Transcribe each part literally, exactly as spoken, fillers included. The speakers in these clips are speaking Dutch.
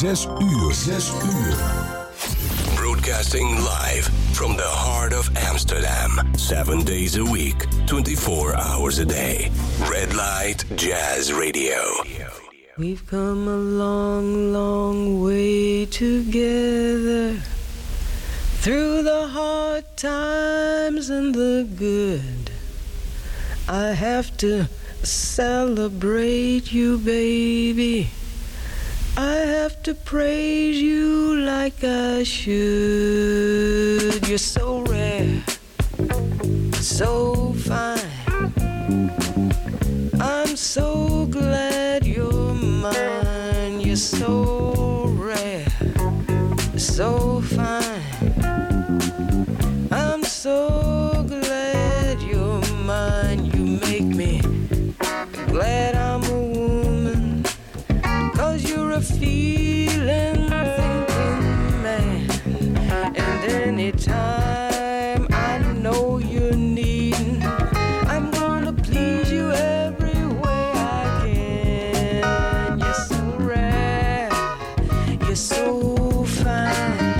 Zes uur. Zes uur. Broadcasting live from the heart of Amsterdam. Seven days a week, twenty-four hours a day. Red Light Jazz Radio. We've come a long, long way together. Through the hard times and the good. I have to celebrate you, baby. I have to praise you like I should. You're so rare, so fine. I'm so glad you're mine. You're so rare, so fine. I'm so glad you're mine. You make me glad I'm a woman, 'cause you're a feeling, thinking man. And anytime I know you're needing, I'm gonna please you every way I can. You're so rare, you're so fine.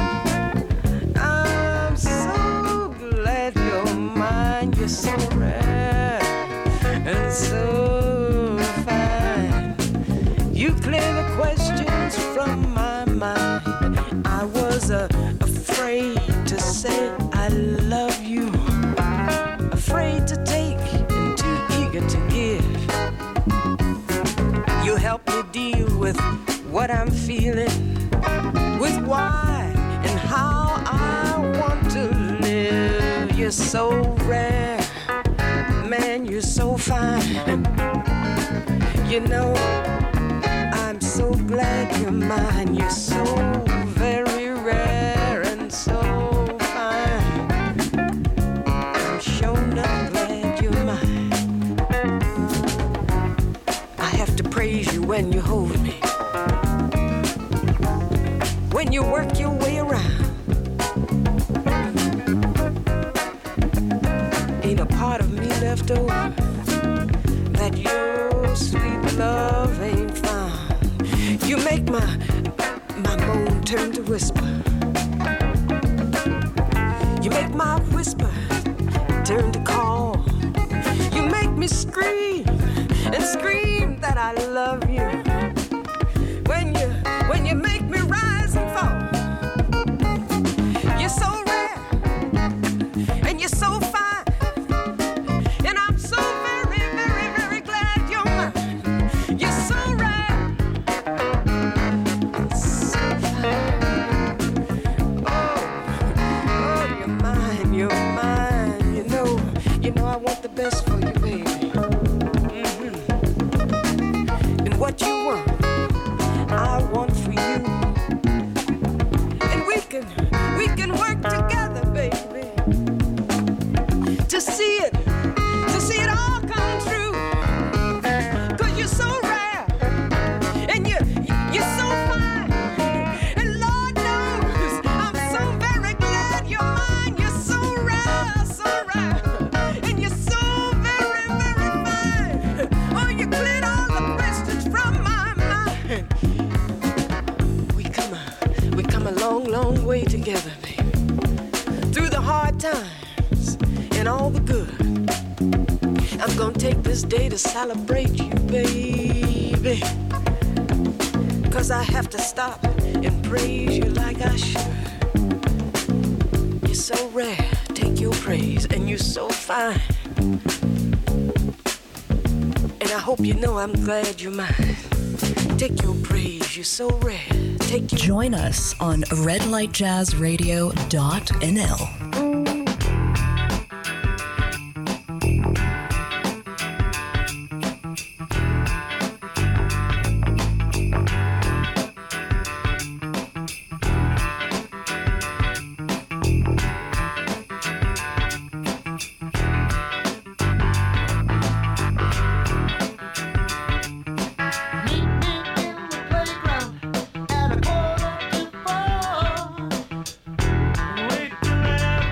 I'm so glad you're mine. You're so rare and so fine. You clear the questions from my mind. I was uh, afraid to say I love you, afraid to take and too eager to give. You help me deal with what I'm feeling, with why and how I want to live. You're so rare, man, you're so fine. You know, I'm so glad you're mine. You're so very rare and so fine. I'm sure not glad you're mine. I have to praise you when you hold me, when you work your way around. Ain't a part of me left over that your sweet love ain't found. You make my my moan turn to whisper. You make my whisper turn to call. You make me scream and scream that I love you. When you when you make me rise and fall. You're so rare and you're so fine. And I'm so very, very, very glad you're mine. You're so rare, so fine. Oh, oh, you're mine, you're mine. You know, you know I want the best for you, baby. Mm-hmm. And what you want, I want for you. And we can, we can work together, baby, to see it, to see it all come true. 'Cause you're so rare, and you, you're so fine. And Lord knows, I'm so very glad you're mine. You're so rare, so rare, and you're so very, very fine. Oh, you cleared all the questions from my mind. We come a, we come a long, long way together, baby. Through the hard times and all the good. I'm gonna take this day to celebrate you, baby. 'Cause I have to stop and praise you like I should. You're so rare, take your praise, and you're so fine. And I hope you know I'm glad you're mine. Take your praise, you're so rare. Take your Join us on red light jazz radio dot n l. Wait till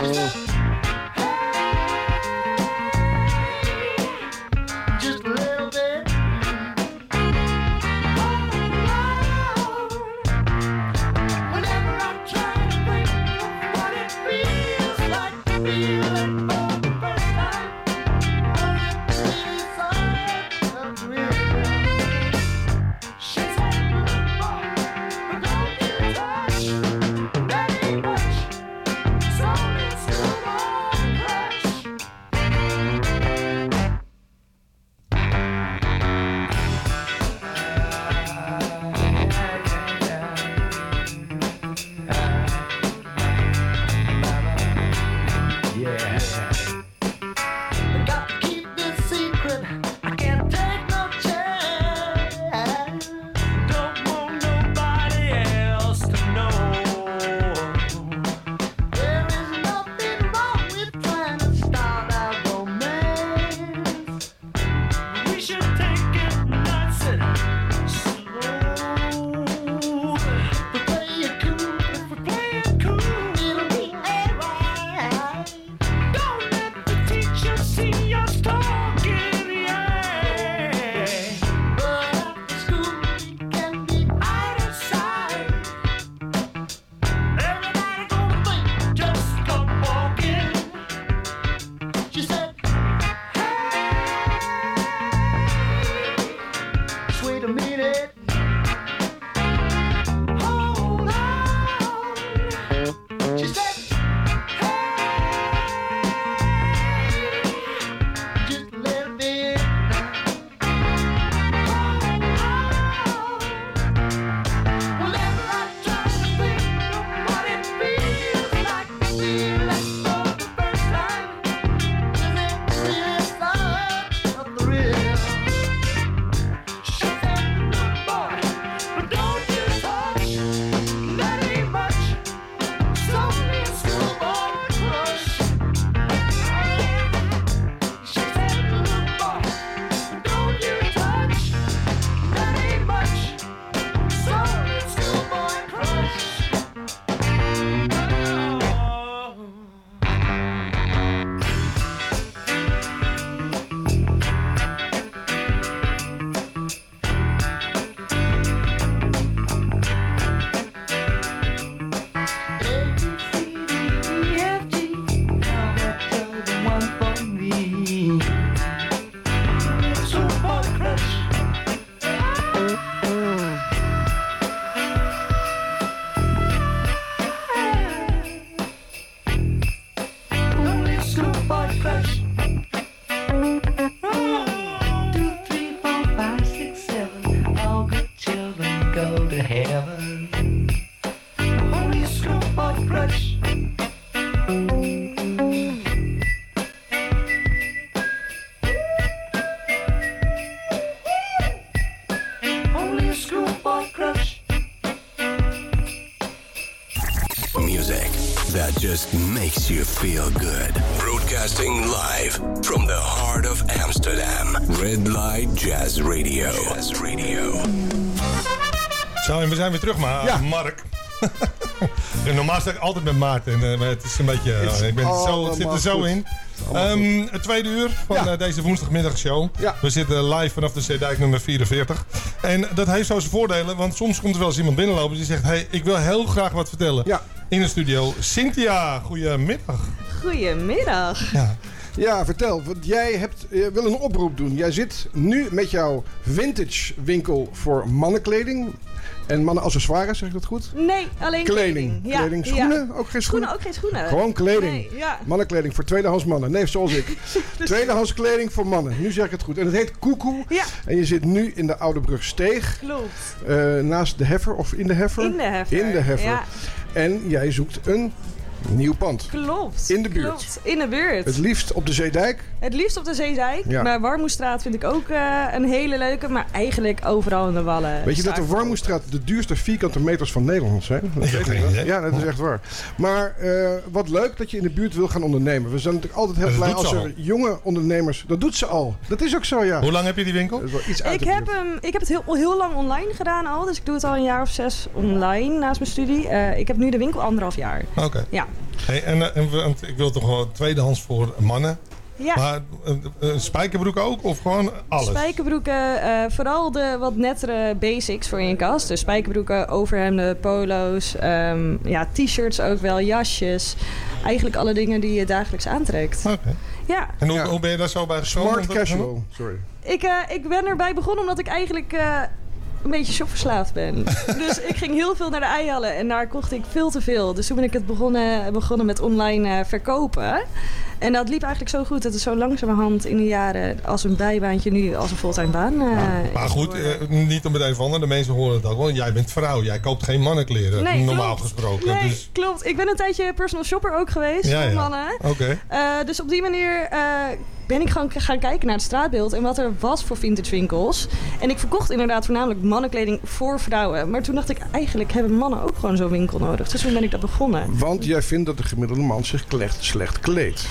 that just makes you feel good. Broadcasting live from the heart of Amsterdam. Red Light Jazz Radio. Jazz Radio. Zo, en we zijn weer terug, maar ja. Mark. Normaal sta ik altijd met Maarten. En, uh, het is een beetje. Uh, ik ben zo, het zit er zo goed. in. Um, het tweede uur van ja. uh, deze woensdagmiddagshow. Ja. We zitten live vanaf de Zeedijk nummer vierenveertig. En dat heeft zo zijn voordelen, want soms komt er wel eens iemand binnenlopen die zegt: hey, ik wil heel graag wat vertellen. Ja. In de studio. Cynthia, goedemiddag. Goedemiddag. Ja. Ja, vertel. Want jij hebt, je wil een oproep doen. Jij zit nu met jouw vintage winkel voor mannenkleding. En mannenaccessoires, zeg ik dat goed? Nee, alleen kleding. Kleding. Ja, kleding. Schoenen? Ja. Ook geen schoenen? Schoenen, ook geen schoenen. Gewoon kleding. Nee, ja. Mannenkleding voor tweedehands mannen. Nee, zoals ik. Tweedehands kleding voor mannen. Nu zeg ik het goed. En het heet Koekoe. Ja. En je zit nu in de Oude Brugsteeg. Klopt. Uh, naast de Heffer of in de Heffer? In de Heffer. In de Heffer. Ja. En jij zoekt een nieuw pand. Klopt. In de buurt. Klopt. In de buurt. Het liefst op de Zeedijk. Het liefst op de Zeedijk. Ja. Maar Warmoestraat vind ik ook uh, een hele leuke. Maar eigenlijk overal in de Wallen. Weet je dat de Warmoestraat de duurste vierkante meters van Nederland zijn? Dat weet ik wel. Ja, dat is echt waar. Maar uh, wat leuk dat je in de buurt wil gaan ondernemen. We zijn natuurlijk altijd heel blij als er al. jonge ondernemers... Dat doet ze al. Dat is ook zo, ja. Hoe lang heb je die winkel? Dat is wel iets uit ik, heb hem, ik heb het heel, heel lang online gedaan al. Dus ik doe het al een jaar of zes online naast mijn studie. Uh, ik heb nu de winkel anderhalf jaar. Oké. Okay. Ja. Hey, en, en want ik wil toch wel tweedehands voor mannen. Ja. Maar uh, uh, spijkerbroeken ook? Of gewoon alles? Spijkerbroeken, uh, vooral de wat nettere basics voor in je kast. Dus spijkerbroeken, overhemden, polo's, um, ja, t-shirts ook wel, jasjes. Eigenlijk alle dingen die je dagelijks aantrekt. Oké. Okay. Ja. En hoe, ja. hoe ben je daar zo bij gekomen? Smart casual, sorry. Ik, uh, ik ben erbij begonnen omdat ik eigenlijk... Uh, een beetje shopverslaafd ben. Dus ik ging heel veel naar de ijhallen en daar kocht ik veel te veel. Dus toen ben ik het begonnen, begonnen met online uh, verkopen. En dat liep eigenlijk zo goed dat het zo langzamerhand in de jaren als een bijbaantje nu als een fulltime baan. Uh, ja, maar goed, uh, niet om meteen van, de mensen horen het ook wel. Jij bent vrouw, jij koopt geen mannenkleren, nee, normaal klopt. gesproken. Nee, dus... klopt. Ik ben een tijdje personal shopper ook geweest ja, voor ja. mannen. Oké. Okay. Uh, dus op die manier... Uh, ben ik gewoon gaan kijken naar het straatbeeld en wat er was voor vintage winkels. En ik verkocht inderdaad voornamelijk mannenkleding voor vrouwen. Maar toen dacht ik, eigenlijk hebben mannen ook gewoon zo'n winkel nodig. Dus toen ben ik dat begonnen. Want jij vindt dat de gemiddelde man zich slecht, slecht kleedt.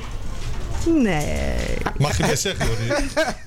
Nee. Mag je best zeggen, hoor.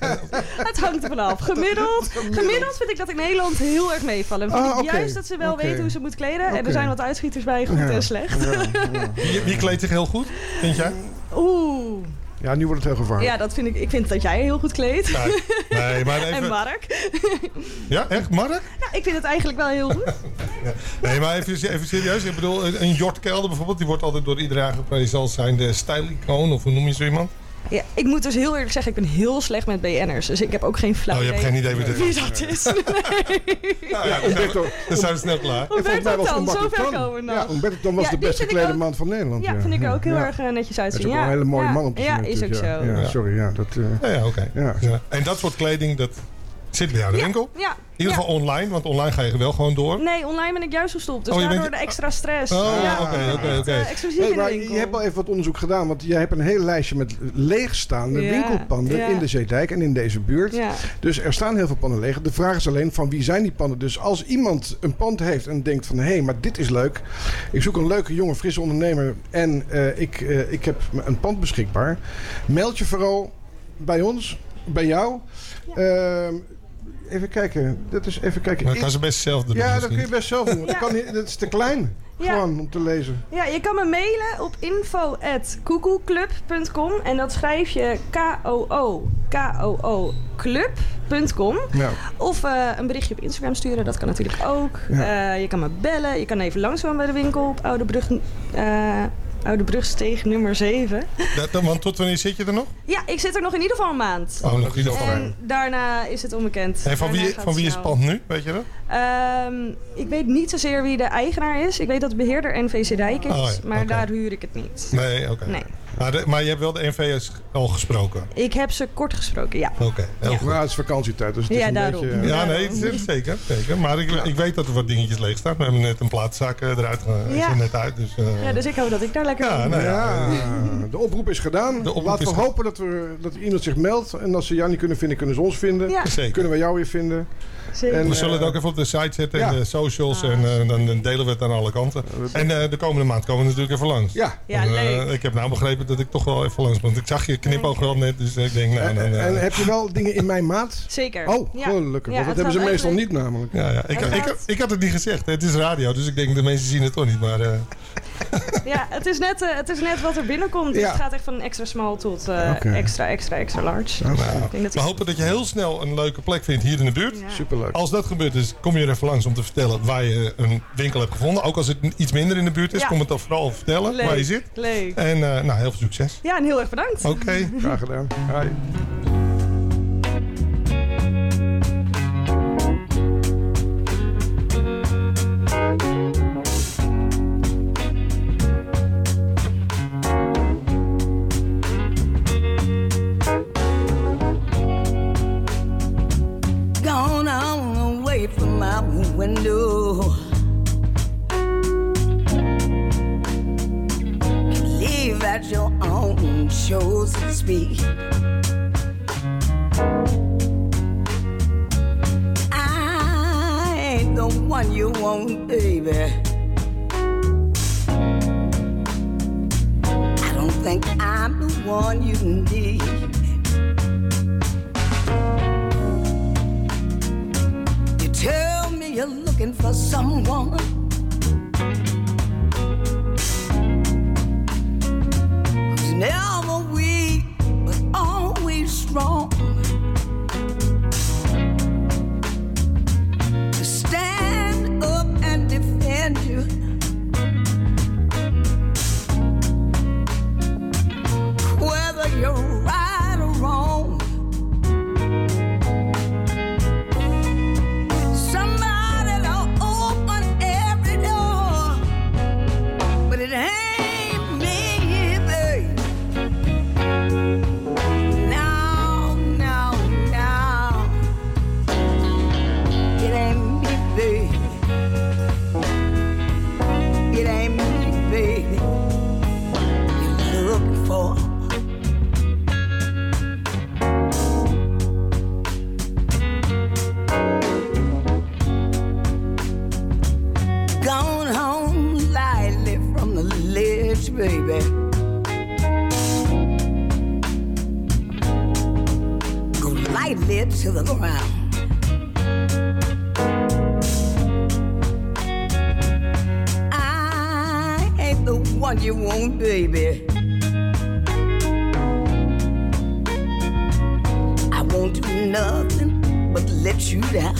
Het hangt er vanaf. Gemiddeld, gemiddeld vind ik dat in Nederland heel erg meevallen. En vind ah, ik okay. juist dat ze wel okay. weten hoe ze moet kleden. Okay. En er zijn wat uitschieters bij, goed ja. en slecht. Ja, ja. Wie, wie kleedt zich heel goed, vind jij? Oeh. Ja, nu wordt het heel gevaarlijk. Ja, dat vind ik. Ik vind dat jij heel goed kleedt. Nee, nee maar even... En Mark. Ja, echt? Mark? Ja, ik vind het eigenlijk wel heel goed. Ja. Nee, maar even, even serieus. Ik bedoel, een Jort Kelder bijvoorbeeld, die wordt altijd door iedereen aangeprezen als zijn de stijlicoon, of hoe noem je zo iemand? Ja, ik moet dus heel eerlijk zeggen, ik ben heel slecht met B N'ers. Dus ik heb ook geen flauw idee. Oh, je hebt geen idee wie, wie dat is. Nee. Nou, ja, Umberto. Dan zijn we snel klaar. Umberto dan, zover komen we nog. Ja, Umberto dan was ja, de best geklede man van Nederland. Ja, ja. vind ik er ook heel ja. erg uh, netjes uitzien. Dat is ook ja. wel een hele mooie ja. man om te zien. Ja, is ook ja. zo. Ja, sorry, ja. Dat, uh... ja, ja oké. Okay. Ja. Ja. En dat soort kleding, dat zit bij jou in de ja. winkel? Ja. In ieder geval ja. online, want online ga je wel gewoon door. Nee, online ben ik juist gestopt. Dus oh, daardoor bent... de extra stress. Oh, ja, oké, oké, oké. Exclusief nee, in de maar winkel. je hebt al even wat onderzoek gedaan. Want jij hebt een heel lijstje met leegstaande ja, winkelpanden ja. in de Zeedijk en in deze buurt. Ja. Dus er staan heel veel panden leeg. De vraag is alleen van wie zijn die panden. Dus als iemand een pand heeft en denkt van... hé, hey, maar dit is leuk. Ik zoek een leuke, jonge, frisse ondernemer. En uh, ik, uh, ik heb een pand beschikbaar. Meld je vooral bij ons, bij jou. Ja. Uh, Even kijken. Dat is even kijken. Maar dat kan ze best zelf doen. Ja, dat kun je best zelf doen. Ja. Dat, kan niet, dat is te klein. Ja. Gewoon om te lezen. Ja, je kan me mailen op info at koekoeclub punt com. En dat schrijf je K O O K O O club punt com. Ja. Of uh, een berichtje op Instagram sturen. Dat kan natuurlijk ook. Ja. Uh, je kan me bellen. Je kan even langskomen bij de winkel op Oude Brug... Uh, Oude Brugsteeg nummer zeven. Dat, want tot wanneer zit je er nog? Ja, ik zit er nog in ieder geval een maand. Oh, nog in ieder geval. En daarna is het onbekend. En van wie, van wie is het pand nu? Weet je dat? Um, ik weet niet zozeer wie de eigenaar is. Ik weet dat de beheerder N V Zeedijk is. Oh, ja. Maar okay. daar huur ik het niet. Nee, oké. Okay. Nee. Maar, de, maar je hebt wel de N V S al gesproken? Ik heb ze kort gesproken, ja. Oké, okay, heel ja. goed. Nou, het is vakantietijd, dus het ja, is een daarom. beetje... Ja, nee, het is, zeker, zeker. Maar ik, ja. ik weet dat er wat dingetjes leeg staan. We hebben net een plaatszak eruit uh, ja. net uit. Dus, uh... ja, dus ik hoop dat ik daar lekker ja, nou, ja. ja, de oproep is gedaan. Oproep Laten we hopen dat, we, dat iemand zich meldt. En als ze jou niet kunnen vinden, kunnen ze ons vinden. Ja. Kunnen we jou weer vinden. En, we zullen het ook even op de site zetten ja. en de socials. Ah. En uh, dan delen we het aan alle kanten. En uh, de komende maand komen we natuurlijk even langs. Ja, ja en, leuk. Uh, ik heb nou begrepen dat ik toch wel even langs ben. Want ik zag je knipoog wel net. Dus ik denk, nou, en, dan, uh, en heb je wel dingen in mijn maat? Zeker. Oh, ja. gelukkig. Ja, want dat hebben ze meestal leuk. niet namelijk. Ja, ja. Ik, ik, ik, ik had het niet gezegd. Hè. Het is radio. Dus ik denk, de mensen zien het toch niet. Maar... Uh, ja, het is, net, uh, het is net wat er binnenkomt. Dus ja. het gaat echt van een extra small tot uh, okay. extra, extra, extra large. Nou, ik denk dat we hopen dat je heel snel een leuke plek vindt hier in de buurt. Ja. Superleuk. Als dat gebeurt is, kom je er even langs om te vertellen waar je een winkel hebt gevonden. Ook als het iets minder in de buurt is, ja. kom het dan vooral vertellen leuk, waar je zit. Leuk. En uh, nou, heel veel succes. Ja, en heel erg bedankt. Oké. Okay. Graag gedaan. Hi. Window, leave at your own shows to speak. I ain't the one you want, baby. I don't think I'm the one you need. You tell me you're looking for someone tightly to the ground. I ain't the one you want, baby. I won't do nothing but let you down.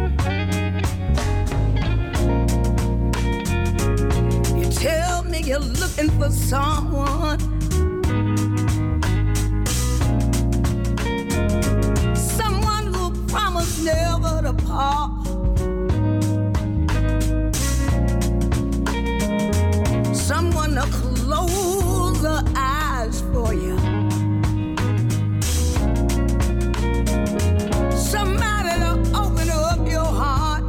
You tell me you're looking for someone, someone who promised never to part. Someone to close her eyes for you. Somebody to open up your heart.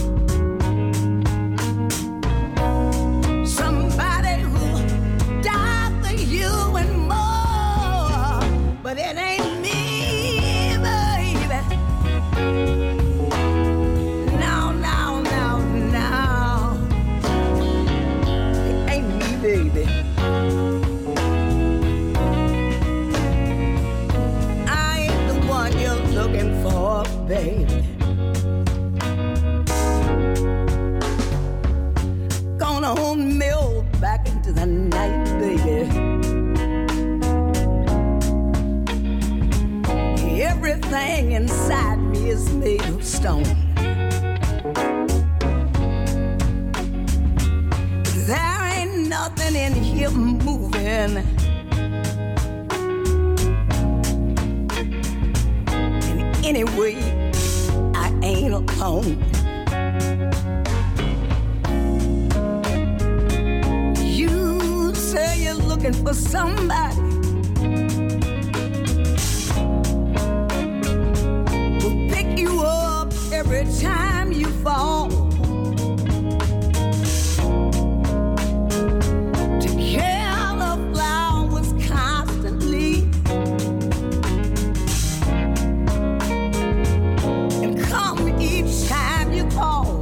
Somebody who'll die for you and more. But it ain't me, baby. No, no, no, no. It ain't me, baby. I ain't the one you're looking for, baby. Gonna hold me back into the night, baby. Everything inside me is made of stone. There ain't nothing in here moving. And anyway, I ain't alone. You say you're looking for somebody who'll pick you up every time you fall. To care the flowers constantly and come each time you call.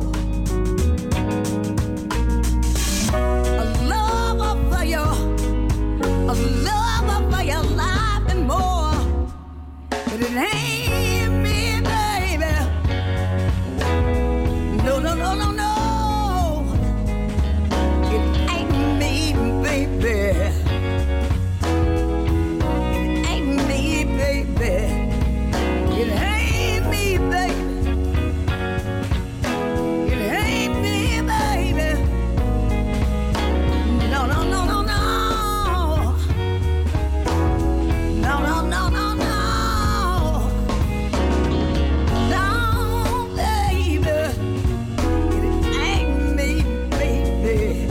A lover for your, a lover for your life and more. But it ain't me, baby. No, no, no, no, no. It ain't me, baby. It ain't me, baby. It ain't me, baby. It ain't me, baby. No, no, no, no, no. No, no, no, no, no. No, baby. It ain't me, baby.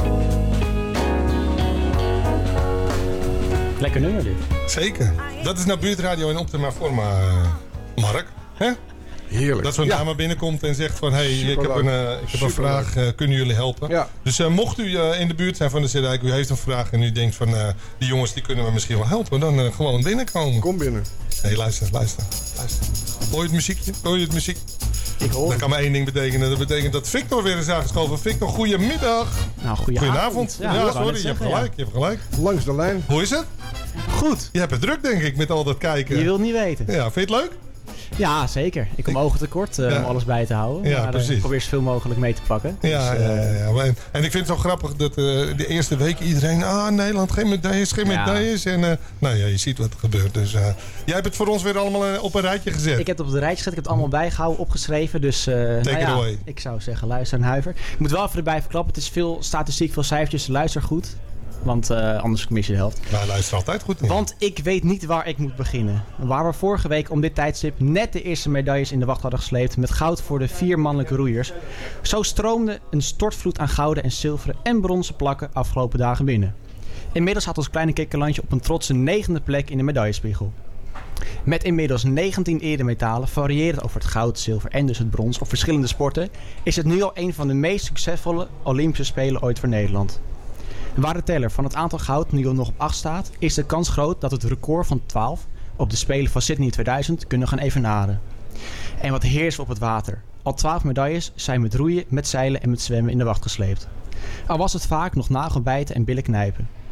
Lekker nummer dit. Zeker. Dat is nou buurtradio in optima forma, uh, Mark. Hè? Heerlijk. Dat zo'n Ja. dame binnenkomt en zegt van... hé, hey, ik heb een, uh, ik heb een Superleuk. vraag, uh, kunnen jullie helpen? Ja. Dus uh, mocht u uh, in de buurt zijn van de C D I K, u heeft een vraag... en u denkt van, uh, die jongens die kunnen me misschien wel helpen... dan uh, gewoon binnenkomen. Kom binnen. Hé, hey, luister, luister, luister. Hoor je het muziekje? Hoor je het muziek? Ik hoor Dat het. kan maar één ding betekenen. Dat betekent dat Victor weer is aangeschoven. Victor, goedemiddag. Nou, goeie Goedenavond. avond. Ja, ik wou sorry, net je hebt zeggen, gelijk. Je hebt gelijk. Langs de lijn. Hoe is het? ja. Goed. Je hebt het druk, denk ik, met al dat kijken. Je wilt niet weten. Ja, vind je het leuk? Ja, zeker. Ik kom Ik- ogen tekort uh, Ja. om alles bij te houden. Ja, maar uh, precies. ik probeer zoveel mogelijk mee te pakken. Ja, Dus, uh, ja, ja, ja. Maar- En ik vind het zo grappig dat uh, de eerste week iedereen... ah, Nederland, geen medailles, geen Ja. medailles. En uh, nou ja, je ziet wat er gebeurt. Dus uh, jij hebt het voor ons weer allemaal uh, op een rijtje gezet. Ik heb het op de rijtje gezet. Ik heb het allemaal bijgehouden, opgeschreven. Dus uh, nou it ja, away. ik zou zeggen, luister en huiver. Ik moet wel even erbij verklappen. Het is veel statistiek, veel cijfertjes. Luister goed. Want uh, anders mis je de helft. Nou, luister altijd goed. Ja. Want ik weet niet waar ik moet beginnen. Waar we vorige week om dit tijdstip net de eerste medailles in de wacht hadden gesleept. Met goud voor de vier mannelijke roeiers. Zo stroomde een stortvloed aan gouden en zilveren en bronzen plakken afgelopen dagen binnen. Inmiddels had ons kleine kikkerlandje op een trotse negende plek in de medaillespiegel. Met inmiddels negentien eremetalen, variërend over het goud, zilver en dus het brons op verschillende sporten, is het nu al een van de meest succesvolle Olympische Spelen ooit voor Nederland. Waar de teller van het aantal goud nu al nog op acht staat, is de kans groot dat het record van twaalf op de Spelen van Sydney tweeduizend kunnen gaan evenaren. En wat heersen we op het water. Al twaalf medailles zijn met roeien, met zeilen en met zwemmen in de wacht gesleept. Al was het vaak nog nagelbijten en billen knijpen.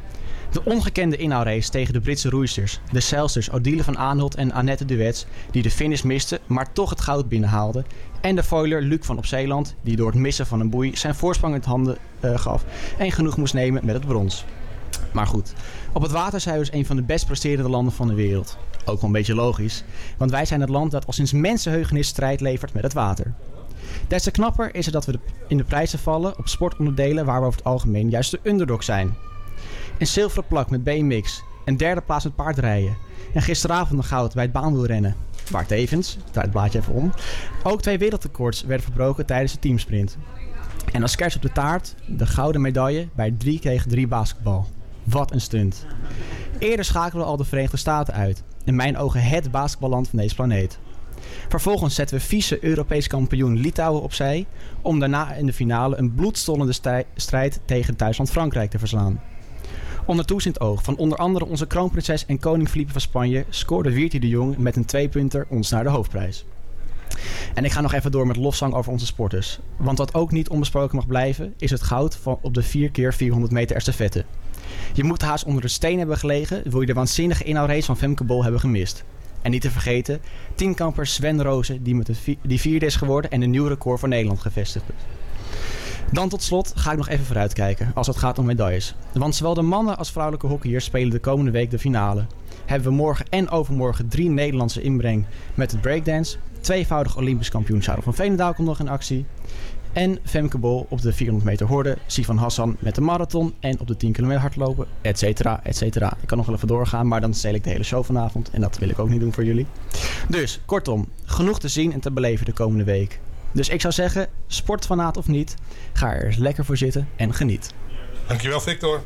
De ongekende inhaalrace tegen de Britse roeisters. De zeilsters Odile van Aanholt en Annette Duets die de finish misten, maar toch het goud binnenhaalden. En de foiler Luc van op Zeeland die door het missen van een boei zijn voorsprong in handen uh, gaf en genoeg moest nemen met het brons. Maar goed, op het water zijn we dus een van de best presterende landen van de wereld. Ook wel een beetje logisch, want wij zijn het land dat al sinds mensenheugenis strijd levert met het water. Des te knapper is het dat we de, in de prijzen vallen op sportonderdelen waar we over het algemeen juist de underdog zijn. Een zilveren plak met B M X, een derde plaats met paardrijden en gisteravond een goud bij het baanwielrennen. Waar tevens, draai het blaadje even om, ook twee wereldrecords werden verbroken tijdens de teamsprint. En als kers op de taart, de gouden medaille bij drie tegen drie basketbal. Wat een stunt. Eerder schakelden we al de Verenigde Staten uit. In mijn ogen het basketballand van deze planeet. Vervolgens zetten we vice-Europees kampioen Litouwen opzij om daarna in de finale een bloedstollende stij- strijd tegen Duitsland-Frankrijk te verslaan. Onder toezicht oog van onder andere onze kroonprinses en koning Felipe van Spanje scoorde Wierte de Jong met een tweepunter ons naar de hoofdprijs. En ik ga nog even door met lofzang over onze sporters. Want wat ook niet onbesproken mag blijven is het goud van op de vier keer vierhonderd meter estafette. Je moet haast onder de steen hebben gelegen wil je de waanzinnige inhaalrace van Femke Bol hebben gemist. En niet te vergeten, tienkamper Sven Rozen die, met de vi- die vierde is geworden en een nieuw record voor Nederland gevestigd. Dan tot slot ga ik nog even vooruitkijken als het gaat om medailles. Want zowel de mannen als vrouwelijke hockeyers spelen de komende week de finale. Hebben we morgen en overmorgen drie Nederlandse inbreng met het breakdance. Tweevoudig Olympisch kampioen Sarah van Veenendaal komt nog in actie. En Femke Bol op de vierhonderd meter horde. Sivan Hassan met de marathon. En op de tien kilometer hardlopen. Et cetera, et cetera. Ik kan nog wel even doorgaan. Maar dan stel ik de hele show vanavond. En dat wil ik ook niet doen voor jullie. Dus, kortom. Genoeg te zien en te beleven de komende week. Dus ik zou zeggen, sportfanaat of niet. Ga er eens lekker voor zitten en geniet. Dankjewel, Victor.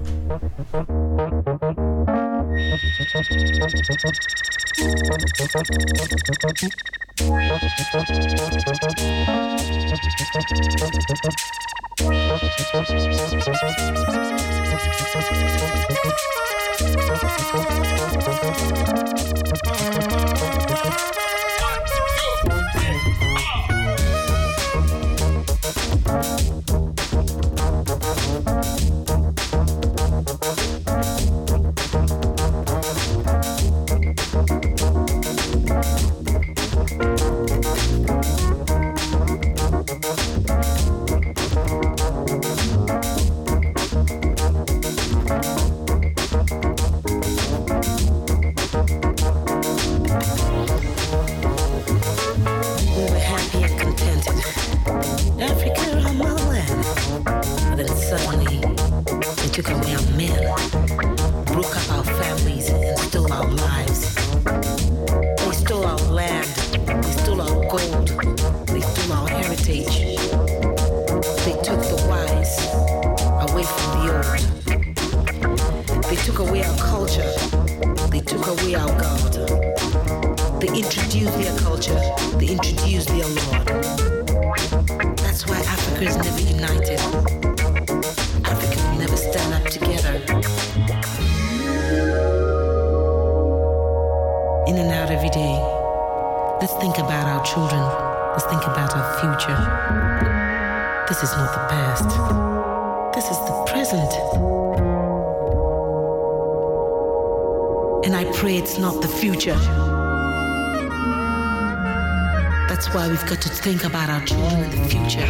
Got to think about our children in the future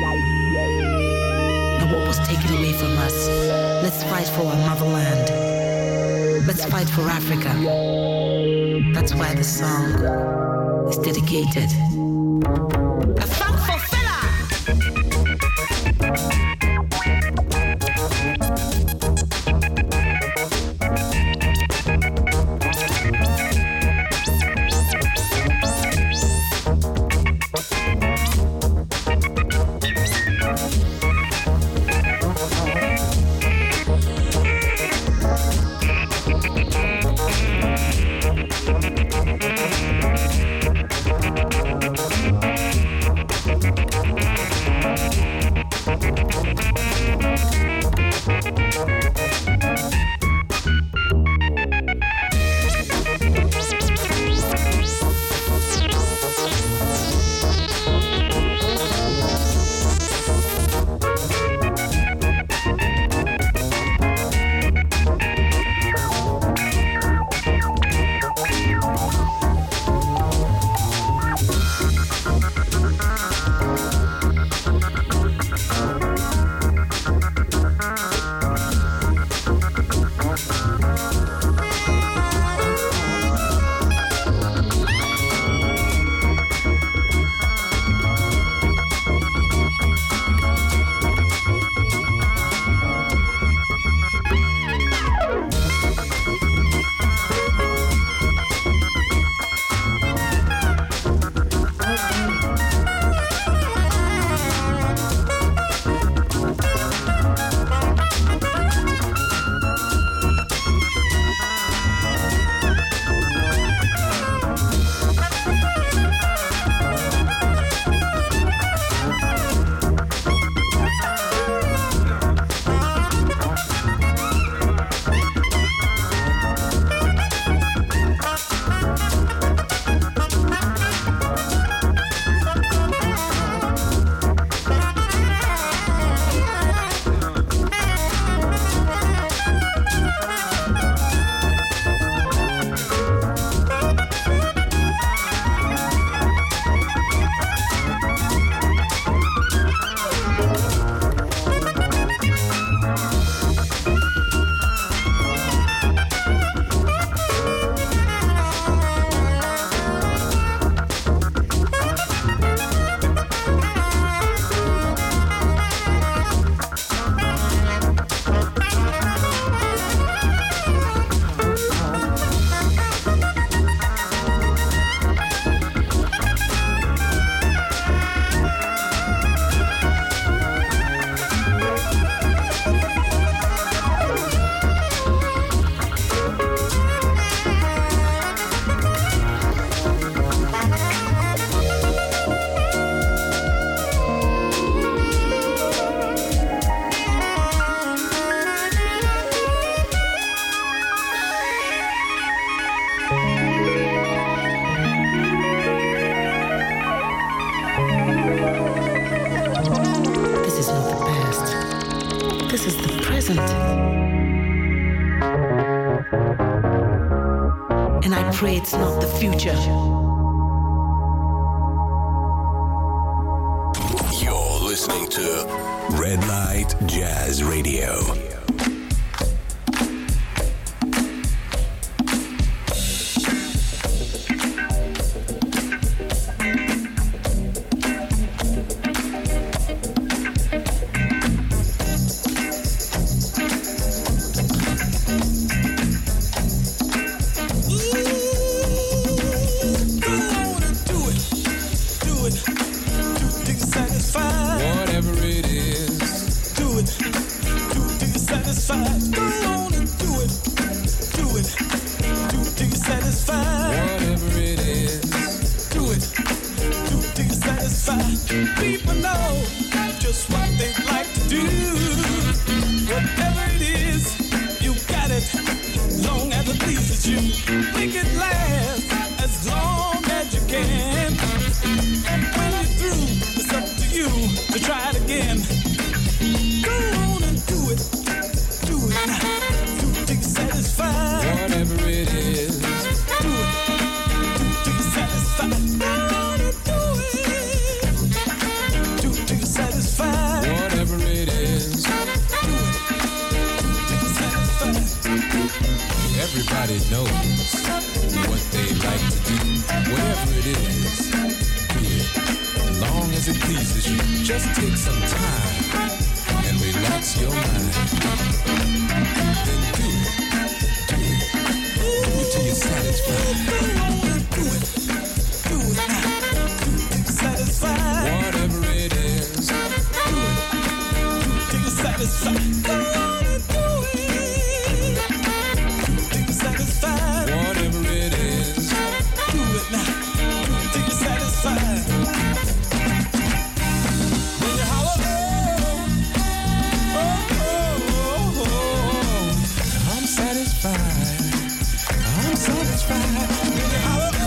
and what was taken away from us. Let's fight for our motherland. Let's fight for Africa. That's why the song is dedicated. A funk fulfiller! present. And I pray it's not the future. You're listening to Red Light Jazz Radio. People know just what they'd like to do. Whatever it is, you got it, long as it pleases you. Make it last as long as you can. And when you're through, it's up to you to try it again. Go on and do it, do it now, till you're satisfied. Whatever it is, do it, till you're satisfied. Whatever it is, do it. Everybody knows what they like to do. Whatever it is, do it. As long as it pleases you, just take some time and relax your mind. Then do it, do it, do it till you're satisfied. Do it, do it now, till you're satisfied. Whatever it is, satisfied. Go on and do it. Till you're satisfied. Whatever it is, do it now. Till you're satisfied. When you holler, oh, oh, oh, oh, I'm satisfied. I'm satisfied. When you holler, oh,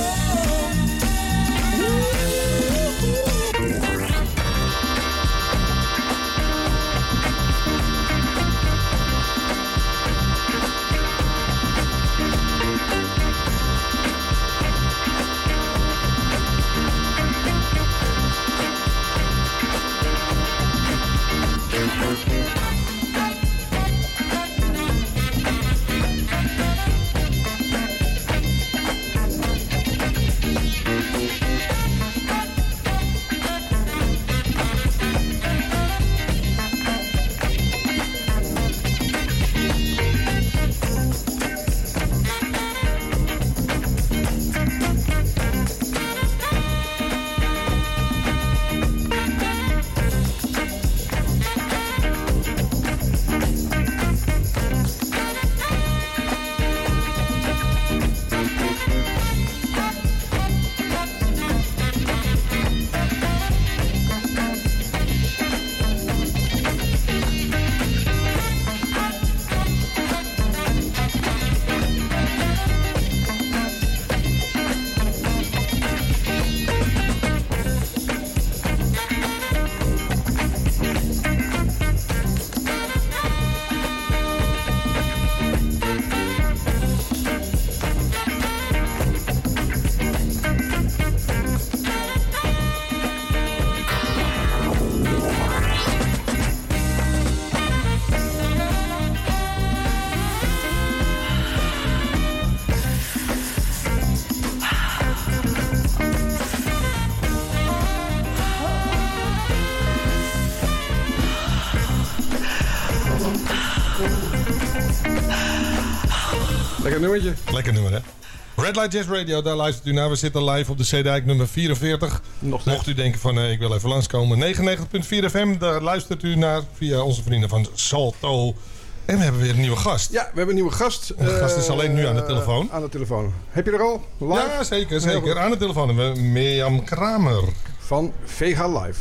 Lekker nummertje. Lekker nummer, hè? Red Light Jazz Radio, daar luistert u naar. We zitten live op de Zeedijk nummer vierenveertig. Nog Mocht u denken van, uh, ik wil even langskomen. negenennegentig komma vier F M, daar luistert u naar via onze vrienden van Salto. En we hebben weer een nieuwe gast. Ja, we hebben een nieuwe gast. En de gast is alleen nu aan de telefoon. Uh, aan de telefoon. Heb je er al? Live? Ja, zeker. zeker. Aan de telefoon hebben we Mirjam Kramer. Van Vega Live.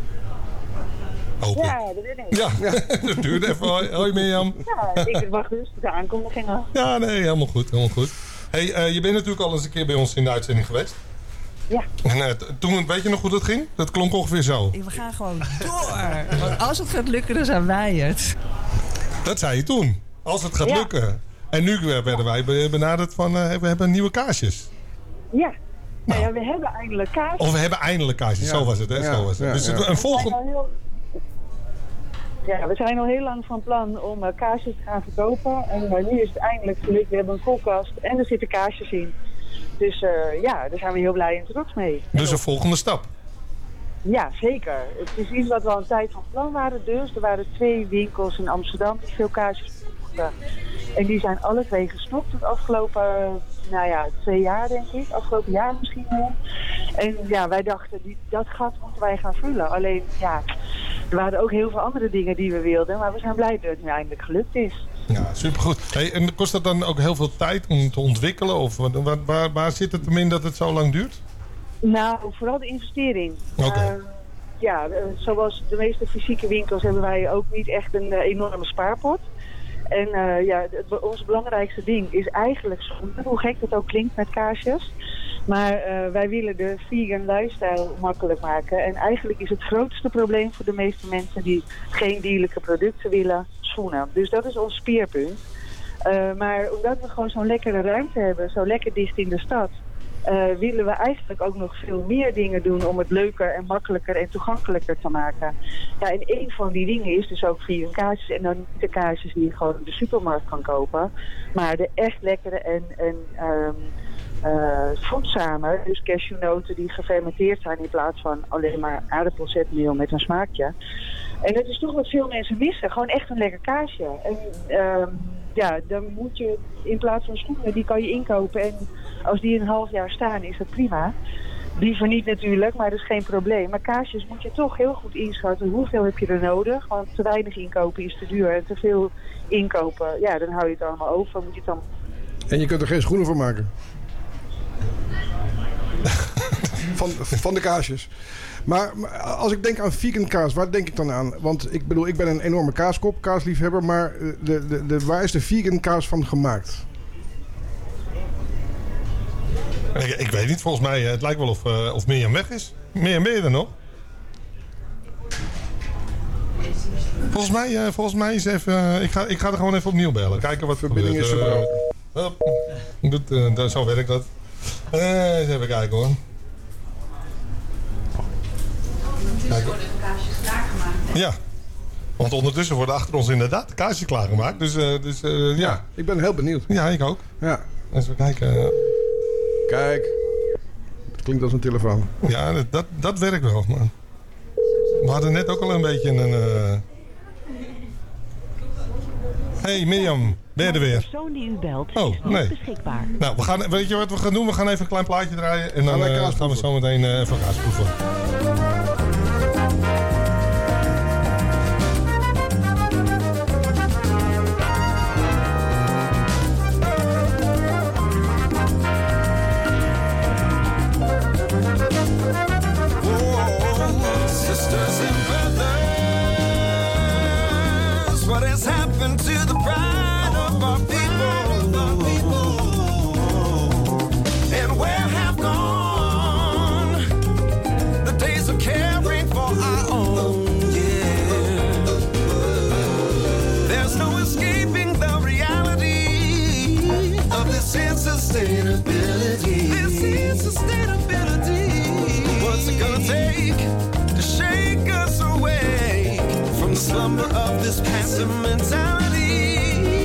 Open. Ja, dat ben ik. Ja, ja. Dat duurt even. Hoi, hoi Mirjam. Ja, ik wacht dus de aankondigingen. Ja, nee, helemaal goed. Helemaal goed. Hey, uh, je bent natuurlijk al eens een keer bij ons in de uitzending geweest. Ja. En uh, toen, weet je nog hoe dat ging? Dat klonk ongeveer zo. We gaan gewoon door. Want als het gaat lukken, dan zijn wij het. Dat zei je toen. Als het gaat Ja. lukken. En nu werden wij benaderd van, uh, we hebben nieuwe kaarsjes. Ja. Nou ja, we hebben eindelijk kaarsjes. Of we hebben eindelijk kaarsjes, Ja. zo was het. Hè? Ja, Zo was het. ja, dus ja. een volgende... We zijn al heel- Ja, we zijn al heel lang van plan om uh, kaarsjes te gaan verkopen. En uh, nu is het eindelijk gelukt. We hebben een koelkast en er zitten kaarsjes in. Dus uh, ja, daar zijn we heel blij en trots mee. Dus een volgende stap. Ja, zeker. Het is iets wat we al een tijd van plan waren dus. Er waren twee winkels in Amsterdam die veel kaarsjes verkochten. En die zijn alle twee gestopt het afgelopen, nou ja, twee jaar denk ik. Afgelopen jaar misschien wel. En ja, wij dachten, die, dat gat moeten wij gaan vullen. Alleen, ja, er waren ook heel veel andere dingen die we wilden. Maar we zijn blij dat het nu eindelijk gelukt is. Ja, supergoed. Hey, en kost dat dan ook heel veel tijd om te ontwikkelen? Of waar, waar, waar zit het hem in dat het zo lang duurt? Nou, vooral de investering. Oké. Okay. Uh, ja, uh, zoals de meeste fysieke winkels hebben wij ook niet echt een uh, enorme spaarpot. En uh, ja, het, ons belangrijkste ding is eigenlijk schoenen, hoe gek dat ook klinkt met kaarsjes. Maar uh, wij willen de vegan lifestyle makkelijk maken. En eigenlijk is het grootste probleem voor de meeste mensen die geen dierlijke producten willen, schoenen. Dus dat is ons speerpunt. Uh, maar omdat we gewoon zo'n lekkere ruimte hebben, zo lekker dicht in de stad, Uh, willen we eigenlijk ook nog veel meer dingen doen om het leuker en makkelijker en toegankelijker te maken. Ja, en een van die dingen is dus ook vegan kaarsjes. En dan niet de kaarsjes die je gewoon in de supermarkt kan kopen, maar de echt lekkere en, en um, uh, voedzame, dus cashewnoten die gefermenteerd zijn in plaats van alleen maar aardappelzetmeel met een smaakje. En dat is toch wat veel mensen missen. Gewoon echt een lekker kaarsje. En um, ja, dan moet je in plaats van schoenen, die kan je inkopen. En als die een half jaar staan, is dat prima. Liever niet natuurlijk, maar dat is geen probleem. Maar kaarsjes moet je toch heel goed inschatten. Hoeveel heb je er nodig? Want te weinig inkopen is te duur. En te veel inkopen, ja, dan hou je het allemaal over. Moet je het dan... En je kunt er geen schoenen voor maken. van, van de kaarsjes. Maar, maar als ik denk aan vegan kaas, waar denk ik dan aan? Want ik bedoel, ik ben een enorme kaaskop, kaasliefhebber. Maar de, de, de, waar is de vegan kaas van gemaakt? Ik, ik weet niet, volgens mij, het lijkt wel of, uh, of Mirjam weg is. Mirjam, ben je er nog? Volgens mij, uh, volgens mij is even... Uh, ik, ga, ik ga er gewoon even opnieuw bellen. Kijken wat verbinding is verbroken. Uh, uh, uh, zo werkt dat. Uh, eens even kijken hoor. Kijk. Ja. Want ondertussen worden achter ons inderdaad de kaasjes klaargemaakt. Dus, uh, dus uh, ja. ja. Ik ben heel benieuwd. Ja, ik ook. Ja. Even kijken. Kijk. Het klinkt als een telefoon. Ja, dat, dat, dat werkt wel. Man. We hadden net ook al een beetje een... Uh... Hey Mirjam, ben je er weer? De persoon die u belt oh, is niet nee. beschikbaar. Nou, we gaan, weet je wat we gaan doen? We gaan even een klein plaatje draaien. En dan uh, gaan we zo meteen uh, even kaas proeven. What has happened to the pride of our people? And where have gone the days of caring for our own? Yeah. There's no escaping the reality of this insustainability. This insustainability. What's it gonna take to shake us away from the slumber of this passive mentality?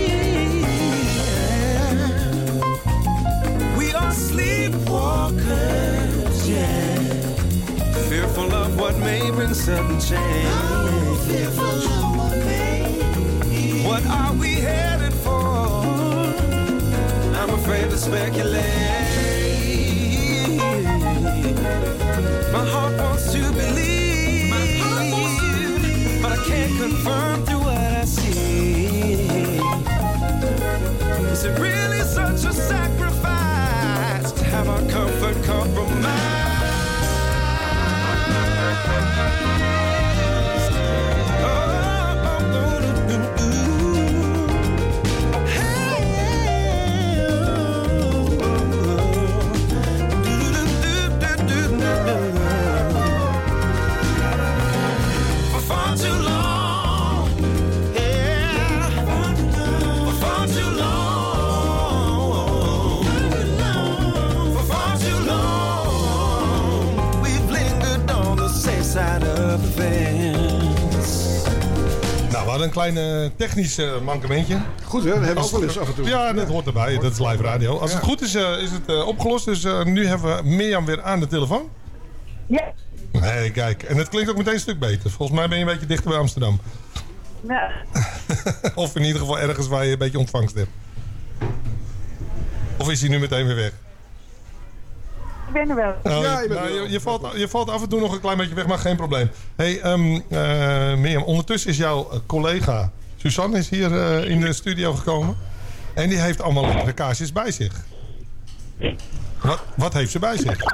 Yeah. We are sleepwalkers, yeah. Fearful of what may bring sudden change. Oh, fearful of what may. What are we headed for? I'm afraid to speculate. My heart wants to believe, My heart wants to believe, but I can't confirm through what I see. Is it really such a sacrifice to have our comfort compromised? hadden een klein uh, technisch uh, mankementje. Goed hè, dat hebben we ook wel eens af en toe. Ja, dat hoort erbij. Hoort dat is live radio. Als ja. het goed is, uh, is het uh, opgelost. Dus uh, nu hebben we Mirjam weer aan de telefoon. Ja. Nee, kijk. En het klinkt ook meteen een stuk beter. Volgens mij ben je een beetje dichter bij Amsterdam. Ja. Of in ieder geval ergens waar je een beetje ontvangst hebt. Of is hij nu meteen weer weg? Ik ben er wel. Oh, ja, je, nou, je, je, valt, je valt af en toe nog een klein beetje weg, maar geen probleem. Hey, um, uh, Mirjam, ondertussen is jouw collega Suzanne is hier uh, in de studio gekomen. En die heeft allemaal lekkere kaasjes bij zich. Wat, wat heeft ze bij zich?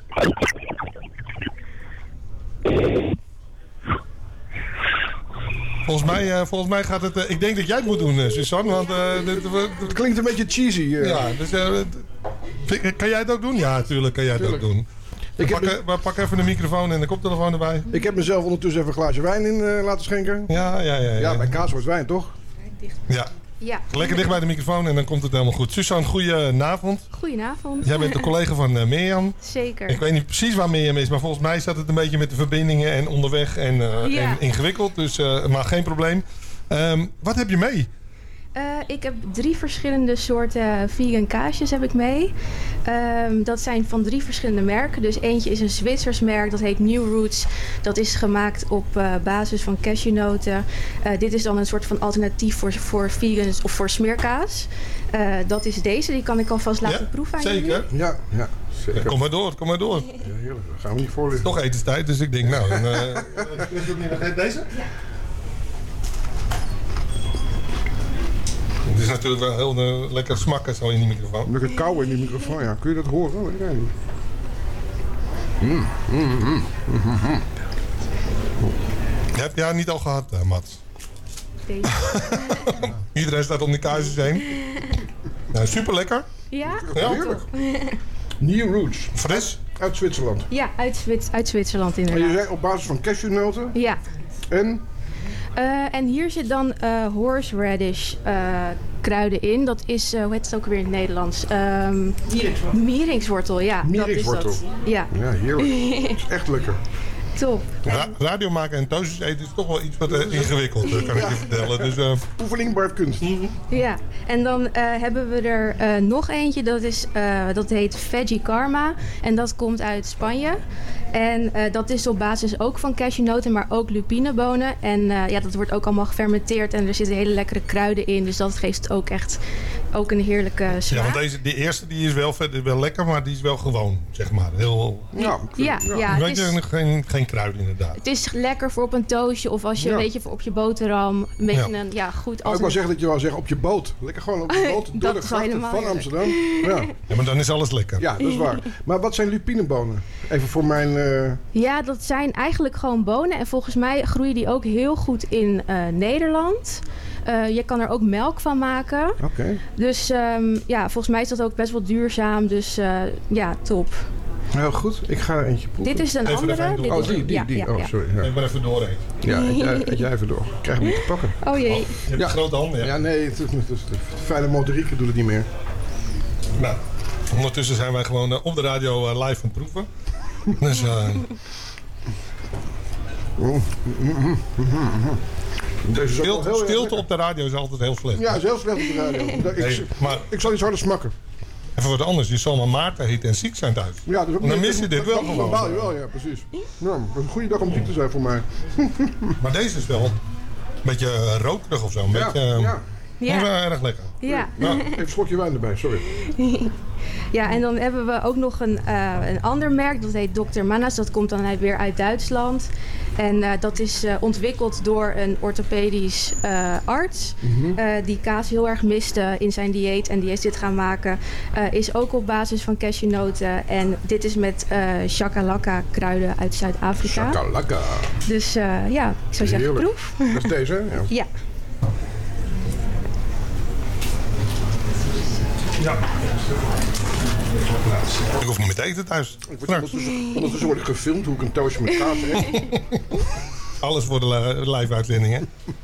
Volgens mij, uh, volgens mij gaat het... Uh, ik denk dat jij het moet doen, uh, Suzanne. Want uh, dit, uh, het klinkt een beetje cheesy. Uh. Ja, dus... Uh, kan jij het ook doen? Ja, natuurlijk kan jij het ook doen. Ik pak, een, pak even de microfoon en de koptelefoon erbij. Ik heb mezelf ondertussen even een glaasje wijn in uh, laten schenken. Ja, ja, ja. Ja, ja bij kaas wordt wijn, toch? Ja. Ja. Lekker dicht bij de microfoon en dan komt het helemaal goed. Suzanne, goedenavond. Goedenavond. Jij bent de collega van uh, Mirjam. Zeker. Ik weet niet precies waar Mirjam is, maar volgens mij zat het een beetje met de verbindingen en onderweg en, uh, ja. en ingewikkeld. Dus, uh, maar geen probleem. Um, wat heb je mee? Uh, ik heb drie verschillende soorten vegan kaasjes heb ik mee. Um, dat zijn van drie verschillende merken. Dus eentje is een Zwitsers merk, dat heet New Roots. Dat is gemaakt op uh, basis van cashewnoten. Uh, dit is dan een soort van alternatief voor, voor vegans of voor smeerkaas. Uh, dat is deze, die kan ik alvast laten ja, proeven aan zeker. jullie. Ja, ja, zeker. Ja, kom maar door, kom maar door. Ja, heerlijk. Dat gaan we niet voorlezen. Toch etenstijd, dus ik denk nou... Dan, uh, deze? Ja. Het is natuurlijk wel heel uh, lekker smakken zo in die microfoon. Lekker kauwen in die microfoon, ja. Kun je dat horen? Ik weet niet. Mm, mm, mm, mm, mm. Heb jij niet al gehad, uh, Mats? Deze. Iedereen staat om die kaasjes heen. Ja, super lekker. Ja? Ja, heerlijk. New Roots. Fris? Uit Zwitserland. Ja, uit, Zwits uit Zwitserland inderdaad. En je zei op basis van cashewnoten? Ja. En? Uh, en hier zit dan uh, horseradish uh, kruiden in. Dat is, uh, hoe heet het ook weer in het Nederlands? Um, Mieringswortel. Mieringswortel, ja. Mieringswortel. Dat is dat. Ja. Ja, heerlijk. Dat is echt lekker. Top. Ra radio maken en toastjes eten is toch wel iets wat uh, ingewikkeld, uh, kan ja. ik je vertellen. Dus, uh... Oefening baart kunst. Ja, en dan uh, hebben we er uh, nog eentje. Dat, is, uh, dat heet Veggie Karma. En dat komt uit Spanje. En uh, dat is op basis ook van cashewnoten, maar ook lupinebonen. En uh, ja, dat wordt ook allemaal gefermenteerd. En er zitten hele lekkere kruiden in. Dus dat geeft ook echt ook een heerlijke smaak. Ja, want deze, die eerste die is wel, vet, wel lekker, maar die is wel gewoon, zeg maar. Heel, ja, ja, ja, ja weet je, geen, geen kruiden inderdaad. Het is lekker voor op een toastje of als je, ja. weet je, voor op je boterham. Een beetje ja. een, ja, goed. Ik wou zeggen dat je wou zeggen op je boot. Lekker gewoon op je boot door de grachten van Amsterdam. Ja. ja, maar dan is alles lekker. Ja, dat is waar. Maar wat zijn lupinebonen? Even voor mijn... Uh... Ja, dat zijn eigenlijk gewoon bonen. En volgens mij groeien die ook heel goed in uh, Nederland. Uh, je kan er ook melk van maken. Oké. Okay. Dus um, ja, volgens mij is dat ook best wel duurzaam. Dus uh, ja, top. Heel goed, ik ga er eentje proeven. Dit is een even andere. Dit oh, is die, een, die, ja, die. Ja, oh, ja. sorry. Ja. Ik ben even doorheen. Ja, eet jij, eet jij even door. Ik krijg hem niet te pakken. Oh jee. Oh, je hebt ja. grote handen, ja. Ja, nee, het is, het is, de fijne motorieken doen het niet meer. Nou, ondertussen zijn wij gewoon uh, op de radio uh, live aan het proeven. Dus... Uh, mm, mm, mm, mm, mm. Deze stilte heel stilte op de radio is altijd heel slecht. Ja, is heel slecht op de radio. ik, hey, maar, ik zal iets harder smakken. Even wat anders. Je zal maar Maarten heet en ziek zijn thuis. Ja, dus ook dan mis je dit wel gewoon. Dan baal je wel, ja, precies. Nou, een goede dag om ziek te zijn voor mij. Maar deze is wel een beetje uh, rokerig of zo. Een ja, beetje, uh, ja. Ja. Dat is wel erg lekker. Ja. Nou, even een slokje wijn erbij, sorry. Ja, en dan hebben we ook nog een, uh, een ander merk. Dat heet dokter Mannas. Dat komt dan weer uit Duitsland. En uh, dat is uh, ontwikkeld door een orthopedisch uh, arts. Mm-hmm. uh, die kaas heel erg miste in zijn dieet. En die is dit gaan maken. Uh, is ook op basis van cashewnoten. En dit is met uh, shakalaka kruiden uit Zuid-Afrika. Shakalaka. Dus uh, ja, ik zou zeggen proef. Dat is deze, hè? Ja. Ja. Ja. Ik hoef niet meer te eten thuis. Ik word ondertussen, ondertussen word ik gefilmd hoe ik een toastje met kaas eet. Alles voor de live uitzending, hè?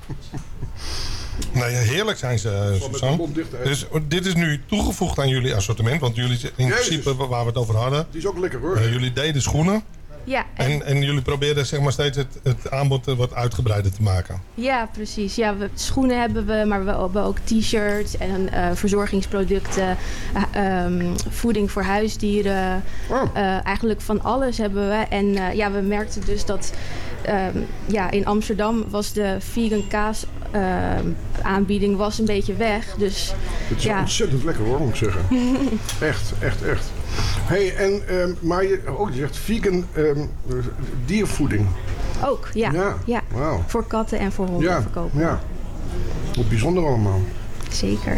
Nee, heerlijk zijn ze, Suzanne. Dus dit is nu toegevoegd aan jullie assortiment. Want jullie, in Jezus. principe waar we het over hadden. Die is ook lekker hoor. Uh, jullie deden schoenen. Ja, en, en, en jullie proberen zeg maar steeds het, het aanbod wat uitgebreider te maken. Ja, precies. Ja, we, schoenen hebben we, maar we hebben ook t-shirts en uh, verzorgingsproducten, uh, um, voeding voor huisdieren. Oh. Uh, eigenlijk van alles hebben we. En uh, ja, we merkten dus dat um, ja, in Amsterdam was de vegan kaas uh, aanbieding was een beetje weg. Dus, het is ja. ontzettend lekker hoor, moet ik zeggen. Echt, echt, echt. Hey, en, um, maar je, ook, je zegt vegan um, diervoeding. Ook, ja. Ja, ja. Wow. Voor katten en voor honden ja. verkopen. Ja, wat bijzonder allemaal. Zeker.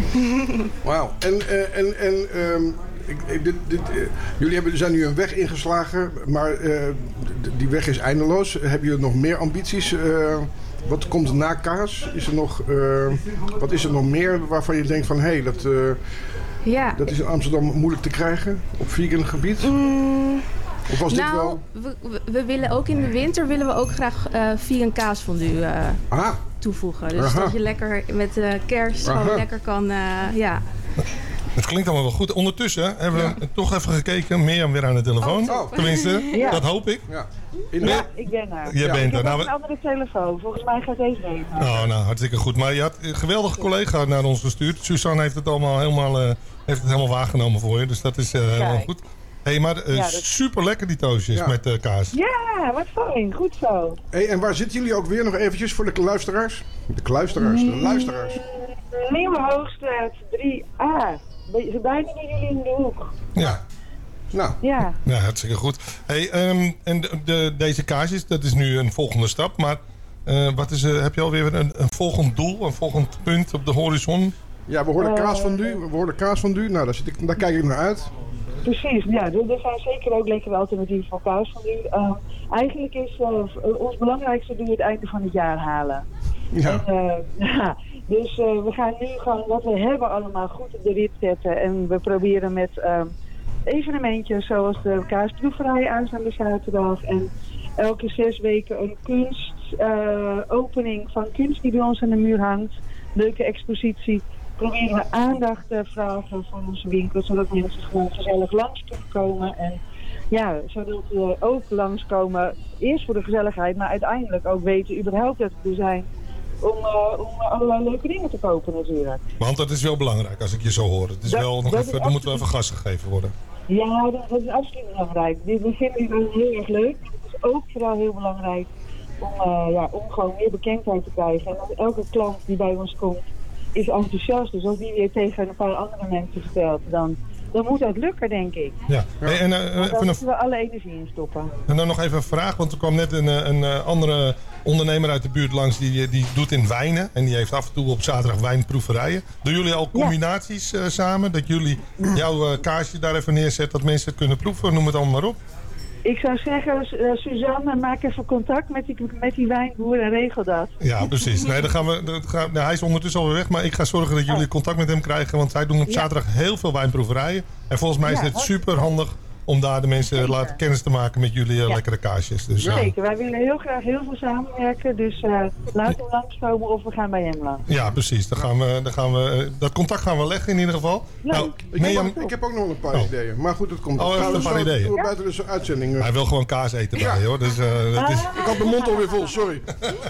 Wauw. En, uh, en, en um, ik, dit, dit, uh, jullie hebben, zijn nu een weg ingeslagen, maar uh, die weg is eindeloos. Hebben jullie nog meer ambities? Uh, wat komt er na kaas? Is er nog, uh, wat is er nog meer waarvan je denkt van, hé, hey, dat... Uh, Ja. Dat is in Amsterdam moeilijk te krijgen op vegan gebied? Mm, of was nou, dit wel... we, we willen ook in de winter willen we ook graag uh, vegan kaasfondue uh, toevoegen. Dus Aha. dat je lekker met uh, kerst Aha. gewoon lekker kan, uh, ja. Het klinkt allemaal wel goed. Ondertussen hebben ja. we toch even gekeken. Mirjam weer aan de telefoon. Oh, Tenminste, ja. dat hoop ik. Ja, ja ik ben er. Je ja. bent ik heb er. Nou, een andere telefoon. Volgens mij gaat deze mee. Oh, nou, hartstikke goed. Maar je had een geweldige collega naar ons gestuurd. Suzanne heeft het allemaal helemaal, uh, heeft het helemaal waargenomen voor je. Dus dat is uh, helemaal goed. Hé, hey, maar uh, ja, dat... super lekker die toastjes ja. met uh, kaas. Ja, wat fijn. Goed zo. Hey, en waar zitten jullie ook weer nog eventjes voor de luisteraars? De kluisteraars, de luisteraars. Nieuwe Hoogstraat drie A. Bijna bij jullie in de hoek. Ja. Nou. Ja. Ja, hartstikke goed. Hey, um, en de, de, deze kaasjes, dat is nu een volgende stap. Maar uh, wat is, uh, heb je alweer een, een volgend doel, een volgend punt op de horizon? Ja, we hoorden kaas van u. We hoorden kaas van u. Nou, daar, zit ik, daar kijk ik naar uit. Precies, ja. Er zijn zeker ook lekkere alternatieven voor kaas van u. Uh, eigenlijk is uh, ons belangrijkste doel het einde van het jaar halen. Ja. En, uh, ja. Dus uh, we gaan nu gewoon wat we hebben allemaal goed op de rit zetten. En we proberen met uh, evenementjes zoals de kaasproeverij aanstaande zaterdag. En elke zes weken een kunst, uh, opening van kunst die bij ons aan de muur hangt. Leuke expositie. Proberen we aandacht te vragen voor onze winkel. Zodat mensen gewoon gezellig langs kunnen komen. En ja, zodat we ook langskomen. Eerst voor de gezelligheid, maar uiteindelijk ook weten überhaupt dat we er zijn. Om, uh, om allerlei leuke dingen te kopen natuurlijk. Want dat is wel belangrijk als ik je zo hoor. Het is dat, wel nog dat even, er moet wel even gas gegeven worden. Ja, dat, dat is absoluut belangrijk. We vinden het heel erg leuk. Het is ook vooral heel belangrijk om, uh, ja, om gewoon meer bekendheid te krijgen. En als elke klant die bij ons komt is enthousiast. Dus als die weer tegen een paar andere mensen vertelt, dan, dan moet dat lukken, denk ik. Ja. Hey, en, uh, daar moeten we alle energie in stoppen. En dan nog even een vraag, want er kwam net een, een, een andere ondernemer uit de buurt langs die, die doet in wijnen. En die heeft af en toe op zaterdag wijnproeverijen. Doen jullie al combinaties ja. uh, samen? Dat jullie jouw uh, kaarsje daar even neerzet, dat mensen het kunnen proeven? Noem het allemaal maar op. Ik zou zeggen, uh, Suzanne, maak even contact met die, met die wijnboer en regel dat. Ja, precies. Nee, dan gaan we, dan gaan, nou, hij is ondertussen alweer weg, maar ik ga zorgen dat jullie contact met hem krijgen. Want zij doen op zaterdag heel veel wijnproeverijen. En volgens mij is ja, het super handig om daar de mensen Zeker. laten kennis te maken met jullie uh, ja. lekkere kaasjes. Dus, uh, Zeker, wij willen heel graag heel veel samenwerken. Dus uh, laat hem langskomen of we gaan bij hem langs. Ja, precies. Dan gaan we, dan gaan we, uh, dat contact gaan we leggen in ieder geval. Ja. Nou, ik, heb ook, ik heb ook nog een paar oh. ideeën. Maar goed, het komt. Oh, even een paar ideeën. Ja? Buiten de uitzending. Uh. Hij wil gewoon kaas eten bij, ja. hoor. Dus, uh, dat is... Ik had mijn mond alweer vol, sorry.